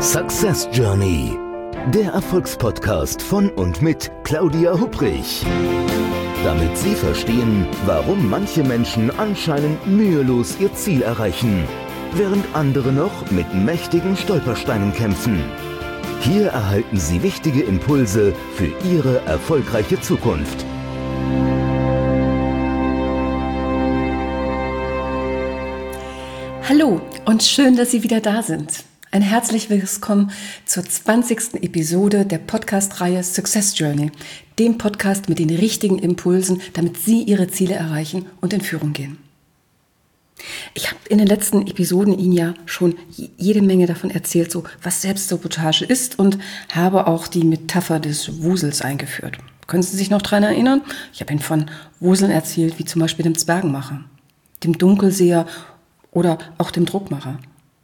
Success Journey, der Erfolgspodcast von und mit Claudia Hupprich. Damit Sie verstehen, warum manche Menschen anscheinend mühelos ihr Ziel erreichen, während andere noch mit mächtigen Stolpersteinen kämpfen. Hier erhalten Sie wichtige Impulse für Ihre erfolgreiche Zukunft. Hallo und schön, dass Sie wieder da sind. Ein herzlich willkommen zur 20. Episode der Podcast-Reihe Success Journey, dem Podcast mit den richtigen Impulsen, damit Sie Ihre Ziele erreichen und in Führung gehen. Ich habe in den letzten Episoden Ihnen ja schon jede Menge davon erzählt, so was Selbstsabotage ist, und habe auch die Metapher des Wusels eingeführt. Können Sie sich noch daran erinnern? Ich habe Ihnen von Wuseln erzählt, wie zum Beispiel dem Zwergenmacher, dem Dunkelseher oder auch dem Druckmacher.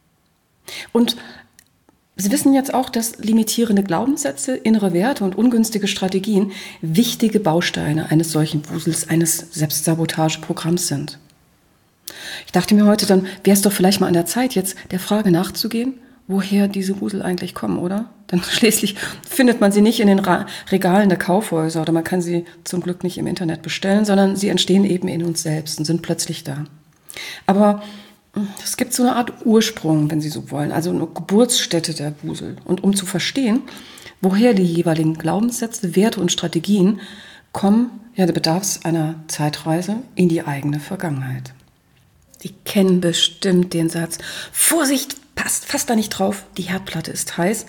Und Sie wissen jetzt auch, dass limitierende Glaubenssätze, innere Werte und ungünstige Strategien wichtige Bausteine eines solchen Wusels, eines Selbstsabotageprogramms sind. Ich dachte mir heute, dann wäre es doch vielleicht mal an der Zeit, jetzt der Frage nachzugehen, woher diese Wusel eigentlich kommen, oder? Denn schließlich findet man sie nicht in den Regalen der Kaufhäuser oder man kann sie zum Glück nicht im Internet bestellen, sondern sie entstehen eben in uns selbst und sind plötzlich da. Aber es gibt so eine Art Ursprung, wenn Sie so wollen, also eine Geburtsstätte der Wusel. Und um zu verstehen, woher die jeweiligen Glaubenssätze, Werte und Strategien kommen, da bedarf es einer Zeitreise in die eigene Vergangenheit. Sie kennen bestimmt den Satz: Vorsicht, passt da nicht drauf, die Herdplatte ist heiß.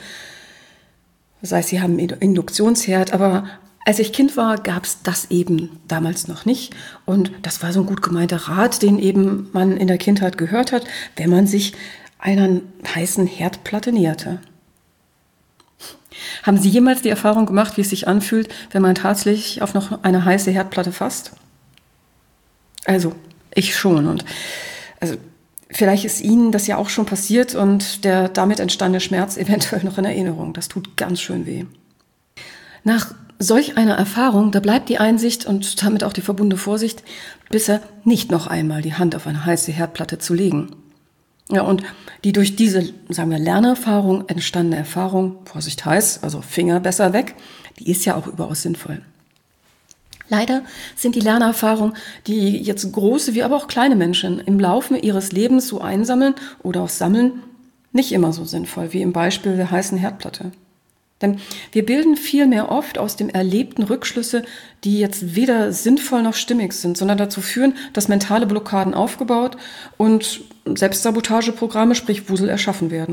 Das heißt, Sie haben einen Induktionsherd, aber als ich Kind war, gab es das eben damals noch nicht. Und das war so ein gut gemeinter Rat, den eben man in der Kindheit gehört hat, wenn man sich einer heißen Herdplatte näherte. Haben Sie jemals die Erfahrung gemacht, wie es sich anfühlt, wenn man tatsächlich auf noch eine heiße Herdplatte fasst? Also, ich schon. Und also vielleicht ist Ihnen das ja auch schon passiert und der damit entstandene Schmerz eventuell noch in Erinnerung. Das tut ganz schön weh. Nach solch einer Erfahrung, da bleibt die Einsicht und damit auch die verbundene Vorsicht, bisher nicht noch einmal die Hand auf eine heiße Herdplatte zu legen. Ja, und die durch diese, sagen wir, Lernerfahrung entstandene Erfahrung, Vorsicht heiß, also Finger besser weg, die ist ja auch überaus sinnvoll. Leider sind die Lernerfahrungen, die jetzt große wie aber auch kleine Menschen im Laufe ihres Lebens so einsammeln oder auch sammeln, nicht immer so sinnvoll wie im Beispiel der heißen Herdplatte. Denn wir bilden vielmehr oft aus dem Erlebten Rückschlüsse, die jetzt weder sinnvoll noch stimmig sind, sondern dazu führen, dass mentale Blockaden aufgebaut und Selbstsabotageprogramme, sprich Wusel, erschaffen werden.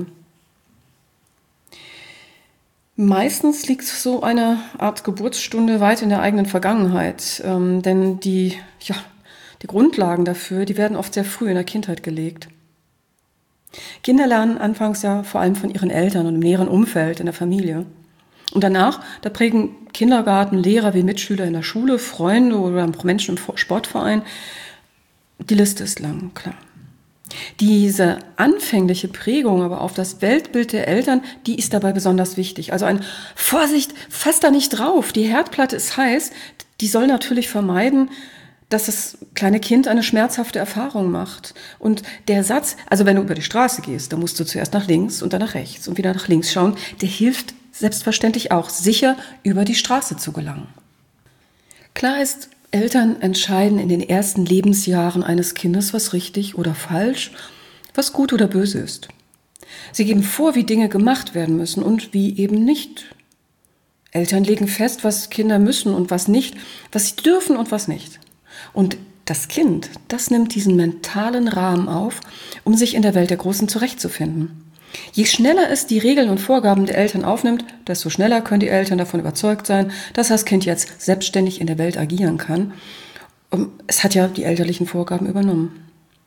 Meistens liegt so eine Art Geburtsstunde weit in der eigenen Vergangenheit, denn die Grundlagen dafür, die werden oft sehr früh in der Kindheit gelegt. Kinder lernen anfangs ja vor allem von ihren Eltern und im näheren Umfeld, in der Familie. Und danach, da prägen Kindergarten, Lehrer wie Mitschüler in der Schule, Freunde oder Menschen im Sportverein. Die Liste ist lang, klar. Diese anfängliche Prägung aber auf das Weltbild der Eltern, die ist dabei besonders wichtig. Also ein Vorsicht, fass da nicht drauf, die Herdplatte ist heiß, die soll natürlich vermeiden, dass das kleine Kind eine schmerzhafte Erfahrung macht. Und der Satz, also wenn du über die Straße gehst, dann musst du zuerst nach links und dann nach rechts und wieder nach links schauen, der hilft selbstverständlich auch, sicher über die Straße zu gelangen. Klar ist, Eltern entscheiden in den ersten Lebensjahren eines Kindes, was richtig oder falsch, was gut oder böse ist. Sie geben vor, wie Dinge gemacht werden müssen und wie eben nicht. Eltern legen fest, was Kinder müssen und was nicht, was sie dürfen und was nicht. Und das Kind, das nimmt diesen mentalen Rahmen auf, um sich in der Welt der Großen zurechtzufinden. Je schneller es die Regeln und Vorgaben der Eltern aufnimmt, desto schneller können die Eltern davon überzeugt sein, dass das Kind jetzt selbstständig in der Welt agieren kann. Es hat ja die elterlichen Vorgaben übernommen.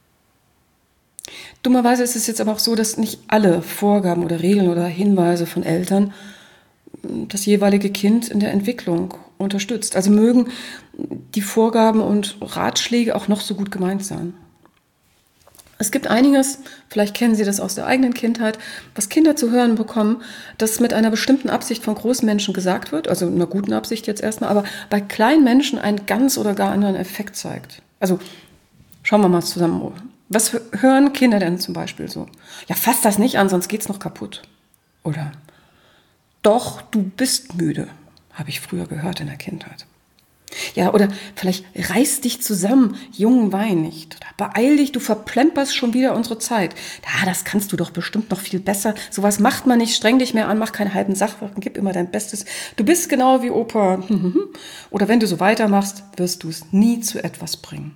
Dummerweise ist es jetzt aber auch so, dass nicht alle Vorgaben oder Regeln oder Hinweise von Eltern das jeweilige Kind in der Entwicklung unterstützt. Also mögen die Vorgaben und Ratschläge auch noch so gut gemeint sein. Es gibt einiges, vielleicht kennen Sie das aus der eigenen Kindheit, was Kinder zu hören bekommen, das mit einer bestimmten Absicht von großen Menschen gesagt wird, also einer guten Absicht jetzt erstmal, aber bei kleinen Menschen einen ganz oder gar anderen Effekt zeigt. Also schauen wir mal zusammen. Was hören Kinder denn zum Beispiel so? Ja, fass das nicht an, sonst geht's noch kaputt. Oder doch, du bist müde, habe ich früher gehört in der Kindheit. Ja, oder vielleicht reiß dich zusammen, Jungen, wein nicht. Oder beeil dich, du verplemperst schon wieder unsere Zeit. Ja, das kannst du doch bestimmt noch viel besser. Sowas macht man nicht, streng dich mehr an, mach keine halben Sachen, gib immer dein Bestes. Du bist genau wie Opa. Oder wenn du so weitermachst, wirst du es nie zu etwas bringen.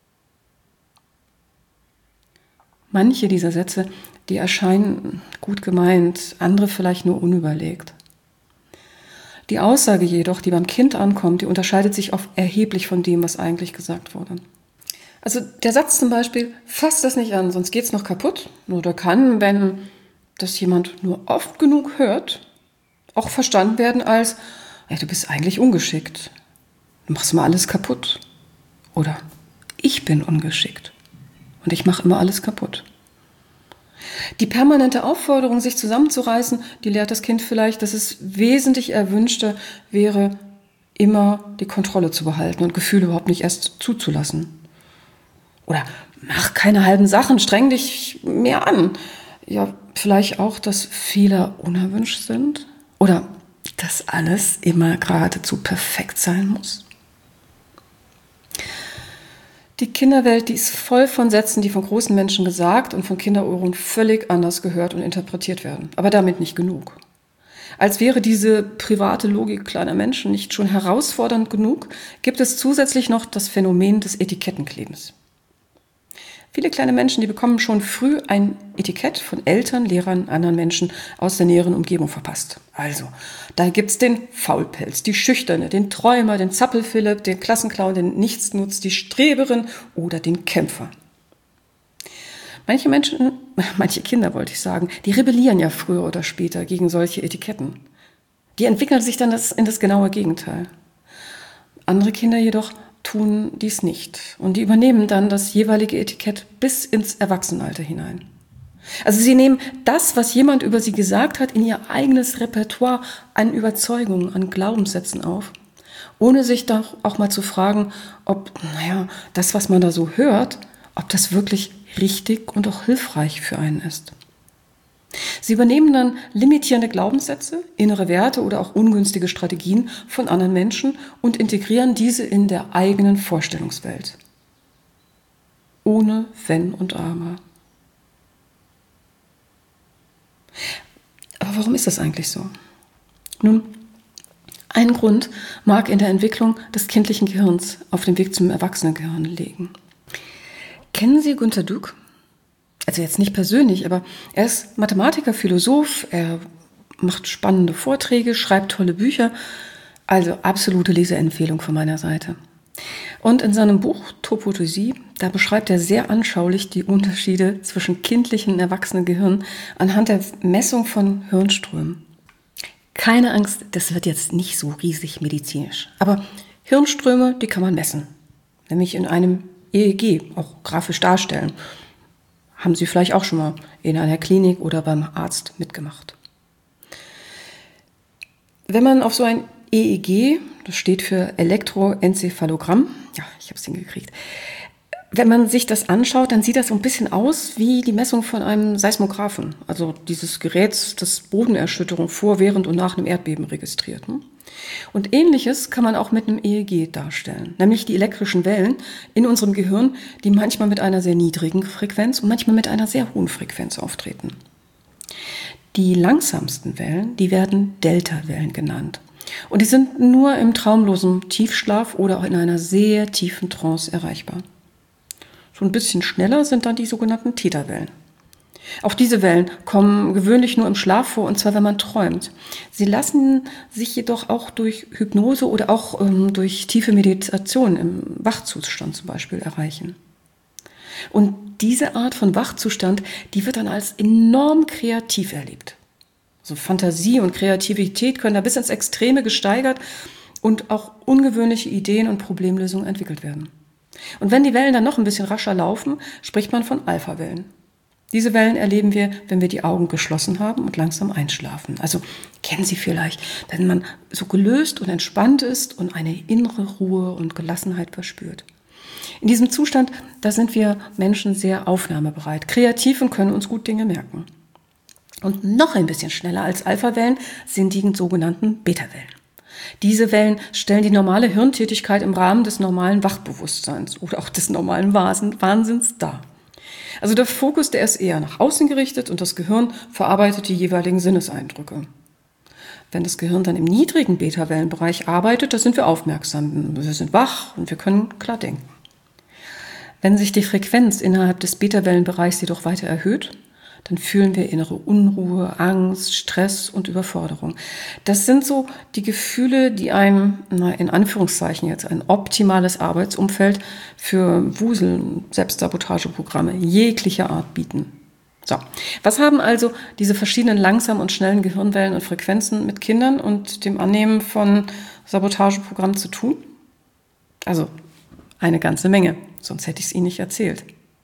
Manche dieser Sätze, die erscheinen gut gemeint, andere vielleicht nur unüberlegt. Die Aussage jedoch, die beim Kind ankommt, die unterscheidet sich oft erheblich von dem, was eigentlich gesagt wurde. Also der Satz zum Beispiel, fass das nicht an, sonst geht's noch kaputt. Oder kann, wenn das jemand nur oft genug hört, auch verstanden werden als, ja, du bist eigentlich ungeschickt. Du machst immer alles kaputt. Oder ich bin ungeschickt und ich mache immer alles kaputt. Die permanente Aufforderung, sich zusammenzureißen, die lehrt das Kind vielleicht, dass es wesentlich erwünschter wäre, immer die Kontrolle zu behalten und Gefühle überhaupt nicht erst zuzulassen. Oder mach keine halben Sachen, streng dich mehr an. Ja, vielleicht auch, dass Fehler unerwünscht sind. Oder dass alles immer geradezu perfekt sein muss. Die Kinderwelt, die ist voll von Sätzen, die von großen Menschen gesagt und von Kinderohren völlig anders gehört und interpretiert werden. Aber damit nicht genug. Als wäre diese private Logik kleiner Menschen nicht schon herausfordernd genug, gibt es zusätzlich noch das Phänomen des Etikettenklebens. Viele kleine Menschen, die bekommen schon früh ein Etikett von Eltern, Lehrern, anderen Menschen aus der näheren Umgebung verpasst. Also, da gibt's den Faulpelz, die Schüchterne, den Träumer, den Zappelphilipp, den Klassenclown, den Nichtsnutz, die Streberin oder den Kämpfer. Manche Kinder wollte ich sagen, die rebellieren ja früher oder später gegen solche Etiketten. Die entwickeln sich dann in das genaue Gegenteil. Andere Kinder jedoch tun dies nicht. Und die übernehmen dann das jeweilige Etikett bis ins Erwachsenenalter hinein. Also sie nehmen das, was jemand über sie gesagt hat, in ihr eigenes Repertoire an Überzeugungen, an Glaubenssätzen auf, ohne sich doch auch mal zu fragen, ob, das, was man da so hört, ob das wirklich richtig und auch hilfreich für einen ist. Sie übernehmen dann limitierende Glaubenssätze, innere Werte oder auch ungünstige Strategien von anderen Menschen und integrieren diese in der eigenen Vorstellungswelt. Ohne Wenn und Aber. Aber warum ist das eigentlich so? Nun, ein Grund mag in der Entwicklung des kindlichen Gehirns auf dem Weg zum Erwachsenengehirn liegen. Kennen Sie Günter Dück? Also jetzt nicht persönlich, aber er ist Mathematiker, Philosoph, er macht spannende Vorträge, schreibt tolle Bücher, also absolute Leseempfehlung von meiner Seite. Und in seinem Buch Topotosie, da beschreibt er sehr anschaulich die Unterschiede zwischen kindlichen und erwachsenen Gehirn anhand der Messung von Hirnströmen. Keine Angst, das wird jetzt nicht so riesig medizinisch, aber Hirnströme, die kann man messen, nämlich in einem EEG, auch grafisch darstellen. Haben Sie vielleicht auch schon mal in einer Klinik oder beim Arzt mitgemacht. Wenn man auf so ein EEG, das steht für Elektroenzephalogramm, ja, ich habe es hingekriegt, wenn man sich das anschaut, dann sieht das so ein bisschen aus wie die Messung von einem Seismographen, also dieses Geräts, das Bodenerschütterung vor, während und nach einem Erdbeben registriert. Und Ähnliches kann man auch mit einem EEG darstellen, nämlich die elektrischen Wellen in unserem Gehirn, die manchmal mit einer sehr niedrigen Frequenz und manchmal mit einer sehr hohen Frequenz auftreten. Die langsamsten Wellen, die werden Delta-Wellen genannt. Und die sind nur im traumlosen Tiefschlaf oder auch in einer sehr tiefen Trance erreichbar. So ein bisschen schneller sind dann die sogenannten Theta-Wellen. Auch diese Wellen kommen gewöhnlich nur im Schlaf vor, und zwar, wenn man träumt. Sie lassen sich jedoch auch durch Hypnose oder auch durch tiefe Meditation im Wachzustand zum Beispiel erreichen. Und diese Art von Wachzustand, die wird dann als enorm kreativ erlebt. Also Fantasie und Kreativität können da bis ins Extreme gesteigert und auch ungewöhnliche Ideen und Problemlösungen entwickelt werden. Und wenn die Wellen dann noch ein bisschen rascher laufen, spricht man von Alpha-Wellen. Diese Wellen erleben wir, wenn wir die Augen geschlossen haben und langsam einschlafen. Also kennen Sie vielleicht, wenn man so gelöst und entspannt ist und eine innere Ruhe und Gelassenheit verspürt. In diesem Zustand, da sind wir Menschen sehr aufnahmebereit, kreativ und können uns gut Dinge merken. Und noch ein bisschen schneller als Alphawellen sind die sogenannten Betawellen. Diese Wellen stellen die normale Hirntätigkeit im Rahmen des normalen Wachbewusstseins oder auch des normalen Wahnsinns dar. Also der Fokus, der ist eher nach außen gerichtet und das Gehirn verarbeitet die jeweiligen Sinneseindrücke. Wenn das Gehirn dann im niedrigen Betawellenbereich arbeitet, da sind wir aufmerksam, wir sind wach und wir können klar denken. Wenn sich die Frequenz innerhalb des Betawellenbereichs jedoch weiter erhöht, dann fühlen wir innere Unruhe, Angst, Stress und Überforderung. Das sind so die Gefühle, die einem, in Anführungszeichen jetzt, ein optimales Arbeitsumfeld für Wusel- und Selbstsabotageprogramme jeglicher Art bieten. So, was haben also diese verschiedenen langsamen und schnellen Gehirnwellen und Frequenzen mit Kindern und dem Annehmen von Sabotageprogrammen zu tun? Also eine ganze Menge, sonst hätte ich es Ihnen nicht erzählt.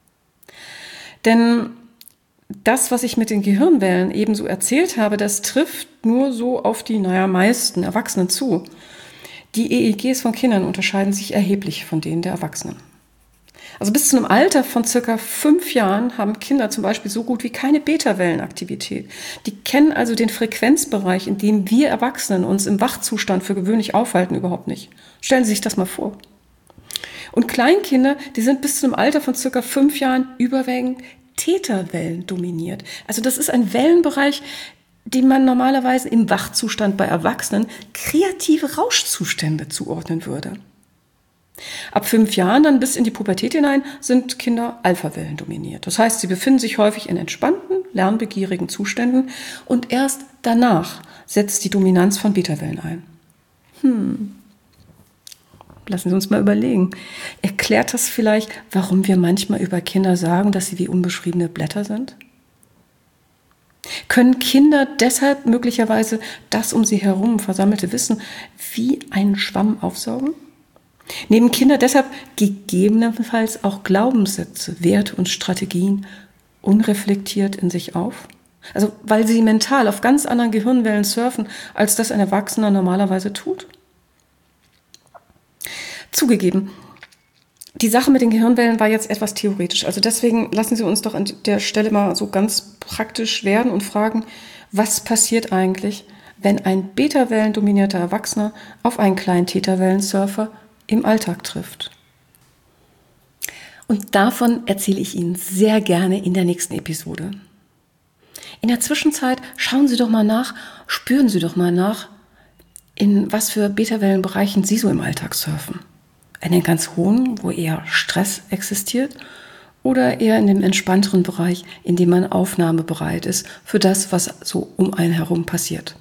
Denn das, was ich mit den Gehirnwellen ebenso erzählt habe, das trifft nur so auf die, meisten Erwachsenen zu. Die EEGs von Kindern unterscheiden sich erheblich von denen der Erwachsenen. Also bis zu einem Alter von circa 5 Jahren haben Kinder zum Beispiel so gut wie keine Betawellenaktivität. Die kennen also den Frequenzbereich, in dem wir Erwachsenen uns im Wachzustand für gewöhnlich aufhalten, überhaupt nicht. Stellen Sie sich das mal vor. Und Kleinkinder, die sind bis zu einem Alter von circa 5 Jahren überwiegend Theta-Wellen dominiert. Also das ist ein Wellenbereich, den man normalerweise im Wachzustand bei Erwachsenen kreative Rauschzustände zuordnen würde. Ab 5 Jahren, dann bis in die Pubertät hinein, sind Kinder Alpha-Wellen dominiert. Das heißt, sie befinden sich häufig in entspannten, lernbegierigen Zuständen und erst danach setzt die Dominanz von Beta-Wellen ein. Lassen Sie uns mal überlegen. Erklärt das vielleicht, warum wir manchmal über Kinder sagen, dass sie wie unbeschriebene Blätter sind? Können Kinder deshalb möglicherweise das um sie herum versammelte Wissen wie einen Schwamm aufsaugen? Nehmen Kinder deshalb gegebenenfalls auch Glaubenssätze, Werte und Strategien unreflektiert in sich auf? Also weil sie mental auf ganz anderen Gehirnwellen surfen, als das ein Erwachsener normalerweise tut? Zugegeben, die Sache mit den Gehirnwellen war jetzt etwas theoretisch. Also deswegen lassen Sie uns doch an der Stelle mal so ganz praktisch werden und fragen, was passiert eigentlich, wenn ein Beta-Wellen-dominierter Erwachsener auf einen kleinen Theta-Wellen-Surfer im Alltag trifft. Und davon erzähle ich Ihnen sehr gerne in der nächsten Episode. In der Zwischenzeit schauen Sie doch mal nach, spüren Sie doch mal nach, in was für Beta-Wellen-Bereichen Sie so im Alltag surfen. In den ganz hohen, wo eher Stress existiert, oder eher in dem entspannteren Bereich, in dem man aufnahmebereit ist für das, was so um einen herum passiert.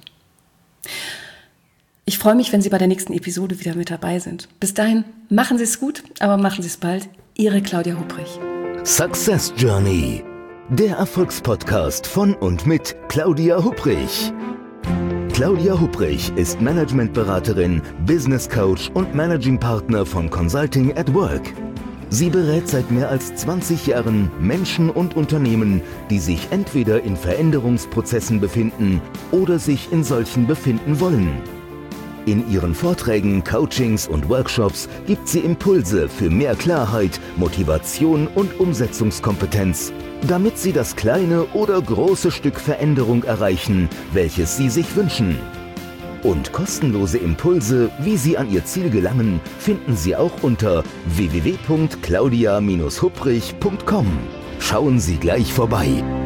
Ich freue mich, wenn Sie bei der nächsten Episode wieder mit dabei sind. Bis dahin, machen Sie es gut, aber machen Sie es bald. Ihre Claudia Hupprich. Success Journey, der Erfolgspodcast von und mit Claudia Hupprich. Claudia Hupprich ist Managementberaterin, Business Coach und Managing Partner von Consulting at Work. Sie berät seit mehr als 20 Jahren Menschen und Unternehmen, die sich entweder in Veränderungsprozessen befinden oder sich in solchen befinden wollen. In ihren Vorträgen, Coachings und Workshops gibt sie Impulse für mehr Klarheit, Motivation und Umsetzungskompetenz, damit sie das kleine oder große Stück Veränderung erreichen, welches sie sich wünschen. Und kostenlose Impulse, wie Sie an Ihr Ziel gelangen, finden Sie auch unter www.claudia-hupprich.com. Schauen Sie gleich vorbei.